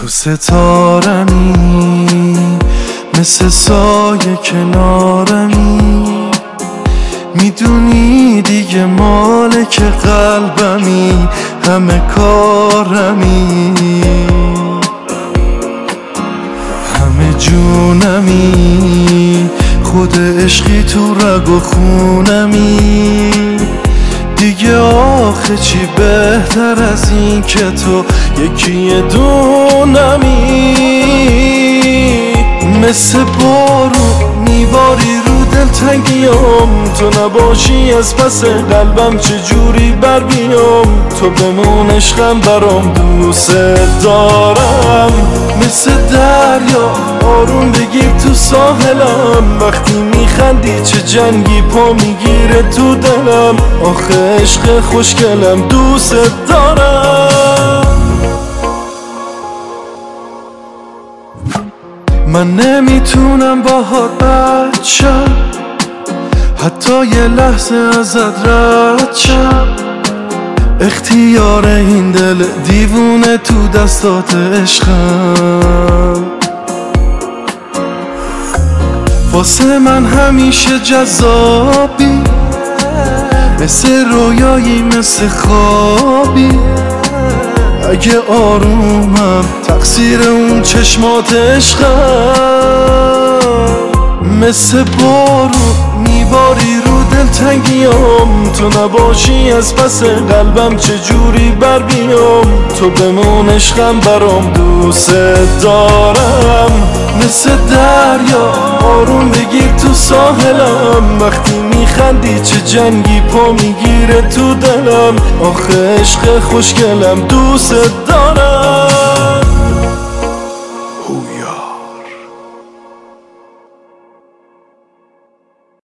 تو ستارمی مثل سایه کنارمی، میدونی دیگه مالک قلبمی، همه کارمی، همه جونمی، خود عشقی تو رگ و خونمی. دیگه آخه چی بهتر از این که تو یکی دونمی. مثل بارون میباری رو دلتنگیام، تو نباشی از پس قلبم چجوری بر بیام. تو بمون عشقم برام دوست دارم، مثل دریا آروم بگیر تو ساحلم. وقتی میخندی چه جنگی پا میگیره تو دلم. آخه عشق خوشگلم دوست دارم. من نمیتونم باهات بد شم، حتی یه لحظه ازت رد شم. اختیار این دل دیوونه تو دستات عشقم. واسه من همیشه جذابی، مثل رویایی مثل خوابی. اگه آرومم تقصیر اون چشمات عشقم. مثل بارون میباری رو دلتنگیام، تو نباشی از پس قلبم چجوری بر بیام. تو بمون عشقم برام دوست دارم، مثل دریا آروم بگیر تو ساحلم. وقتی میخندی چه جنگی پا میگیره تو دلم. آخه عشق خوشگلم دوست دارم.